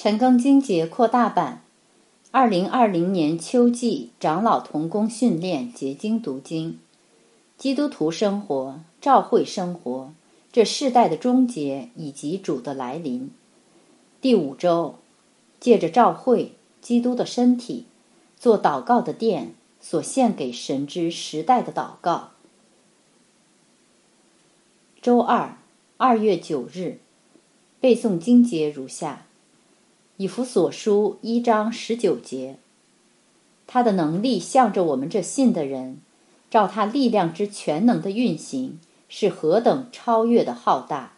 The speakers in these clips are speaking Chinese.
陈庚经节扩大版2020年秋季长老同工训练结晶读经，基督徒生活、召会生活，这世代的终结以及主的来临。第5周，借着召会、基督的身体，做祷告的殿所献给神之时代的祷告。周二，2月9日，背诵经节如下：以弗所书1章19节，他的能力向着我们这信的人，照他力量之全能的运行，是何等超越的浩大。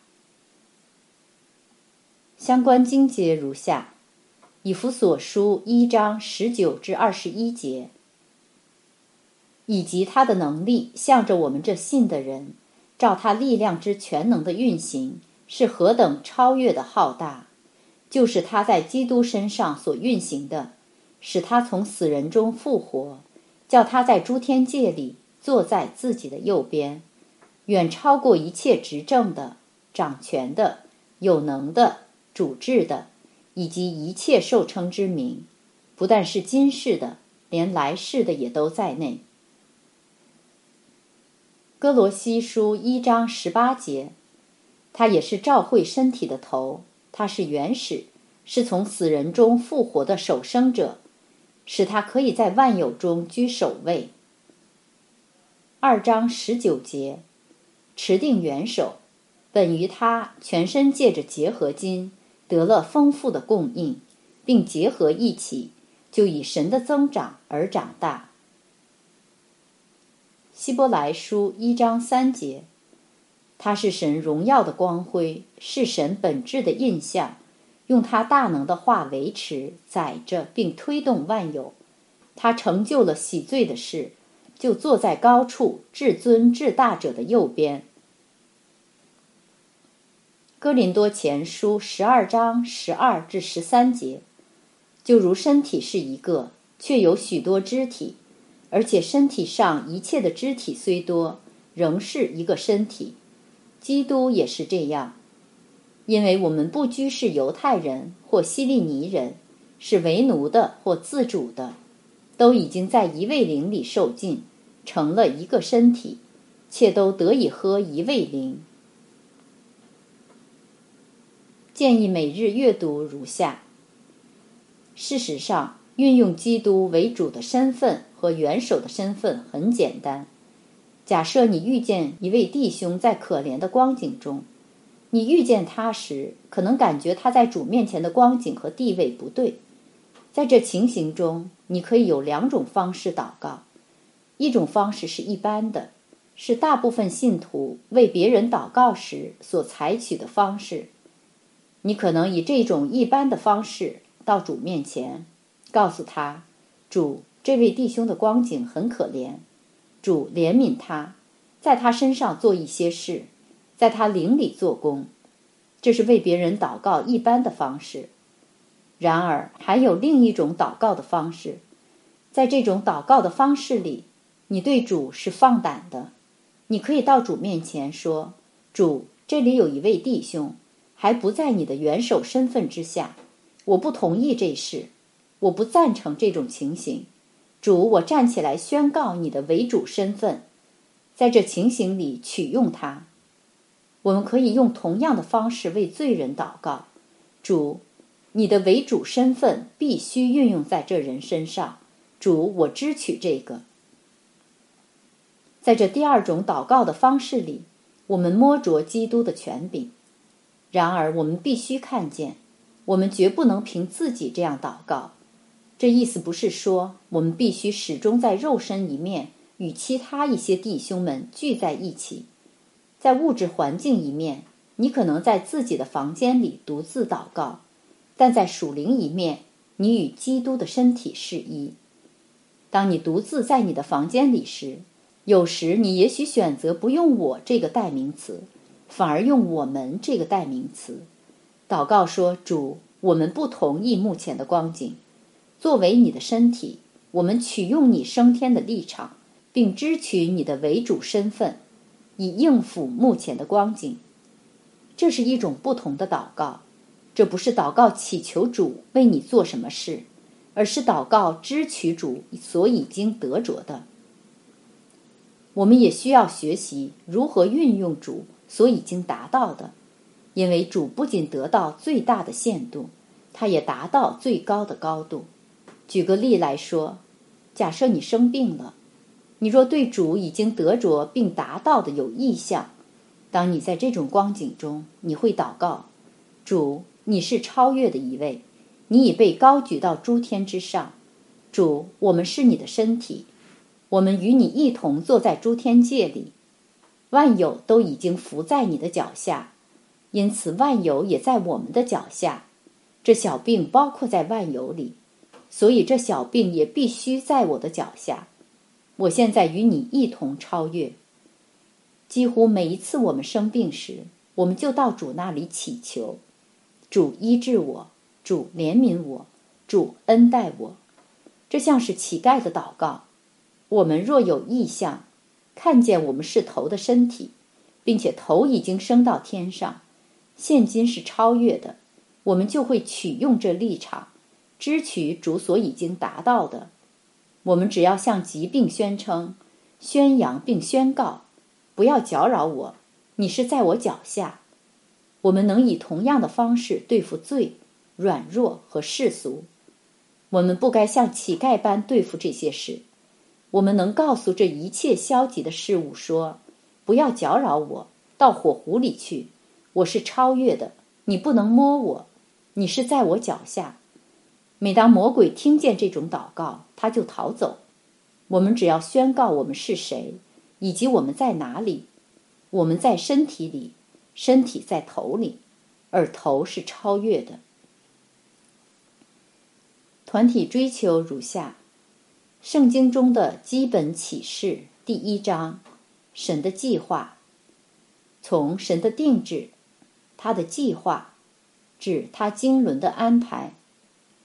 相关经节如下：以弗所书1章19至21节，以及他的能力向着我们这信的人，照他力量之全能的运行，是何等超越的浩大，就是他在基督身上所运行的，使他从死人中复活，叫他在诸天界里坐在自己的右边，远超过一切执政的、掌权的、有能的、主治的，以及一切受称之名，不但是今世的，连来世的也都在内。哥罗西书1章18节，他也是召会身体的头，他是原始，是从死人中复活的首生者，使他可以在万有中居首位。2章19节，持定元首，本于他全身借着结合筋得了丰富的供应，并结合一起，就以神的增长而长大。希伯来书1章3节，他是神荣耀的光辉，是神本质的印象，用他大能的话维持、载着并推动万有。他成就了洗罪的事，就坐在高处至尊至大者的右边。哥林多前书12章12至13节，就如身体是一个，却有许多肢体，而且身体上一切的肢体虽多，仍是一个身体。基督也是这样，因为我们不拘是犹太人或希利尼人，是为奴的或自主的，都已经在一位灵里受浸，成了一个身体，且都得以喝一位灵。建议每日阅读如下。事实上，运用基督为主的身份和元首的身份很简单。假设你遇见一位弟兄在可怜的光景中，你遇见他时，可能感觉他在主面前的光景和地位不对。在这情形中，你可以有2种方式祷告。一种方式是一般的，是大部分信徒为别人祷告时所采取的方式。你可能以这种一般的方式到主面前，告诉他：主，这位弟兄的光景很可怜，主怜悯他，在他身上做一些事，在他灵里做工。这是为别人祷告一般的方式。然而还有另一种祷告的方式，在这种祷告的方式里，你对主是放胆的。你可以到主面前说：主，这里有一位弟兄，还不在你的元首身份之下，我不同意这事，我不赞成这种情形。主，我站起来宣告你的为主身份，在这情形里取用他。我们可以用同样的方式为罪人祷告：主，你的为主身份必须运用在这人身上，主，我支取这个。在这第2种祷告的方式里，我们摸着基督的权柄。然而我们必须看见，我们绝不能凭自己这样祷告。这意思不是说我们必须始终在肉身一面与其他一些弟兄们聚在一起。在物质环境一面，你可能在自己的房间里独自祷告，但在属灵一面，你与基督的身体是一。当你独自在你的房间里时，有时你也许选择不用我这个代名词，反而用我们这个代名词。祷告说：主，我们不同意目前的光景，作为你的身体，我们取用你升天的立场，并支取你的为主身份，以应付目前的光景。这是一种不同的祷告。 这不是祷告祈求主为你做什么事，而是祷告支取主所已经得着的。我们也需要学习如何运用主所已经达到的，因为主不仅得到最大的限度，他也达到最高的高度。举个例来说，假设你生病了，你若对主已经得着并达到的有意向，当你在这种光景中，你会祷告：主，你是超越的一位，你已被高举到诸天之上。主，我们是你的身体，我们与你一同坐在诸天界里，万有都已经伏在你的脚下，因此万有也在我们的脚下。这小病包括在万有里，所以这小病也必须在我的脚下。我现在与你一同超越。几乎每一次我们生病时，我们就到主那里祈求：主医治我，主怜悯我，主恩待我。这像是乞丐的祷告。我们若有意向，看见我们是头的身体，并且头已经升到天上，现今是超越的，我们就会取用这立场，支取主所已经达到的。我们只要向疾病宣称、宣扬并宣告：不要搅扰我，你是在我脚下。我们能以同样的方式对付罪、软弱和世俗。我们不该像乞丐般对付这些事。我们能告诉这一切消极的事物说：不要搅扰我，到火湖里去，我是超越的，你不能摸我，你是在我脚下。每当魔鬼听见这种祷告，他就逃走。我们只要宣告我们是谁，以及我们在哪里。我们在身体里，身体在头里，而头是超越的。团体追求如下：圣经中的基本启示，第1章，神的计划。从神的定制，他的计划，指他经纶的安排，